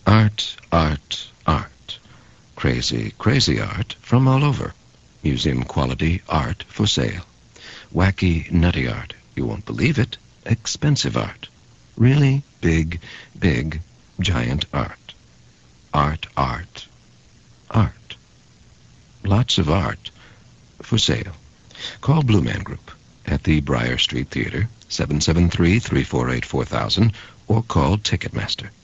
Art, art, art. Crazy, crazy art from all over. Museum quality art for sale. Wacky, nutty art. You won't believe it. Expensive art. Really big, big, giant art. Art, art, art. Lots of art for sale. Call Blue Man Group at the Briar Street Theater, 773-348-4000, or call Ticketmaster.